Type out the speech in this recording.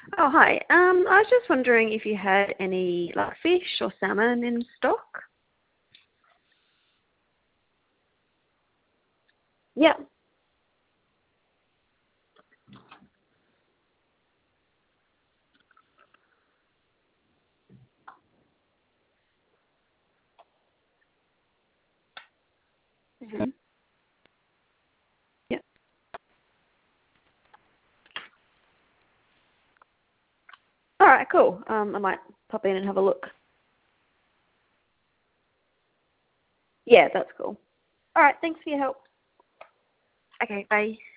Oh, hi. I was just wondering if you had any like fish or salmon in stock. Yeah. hmm Yeah. All right, cool. I might pop in and have a look. Yeah, that's cool. All right, thanks for your help. Okay, bye.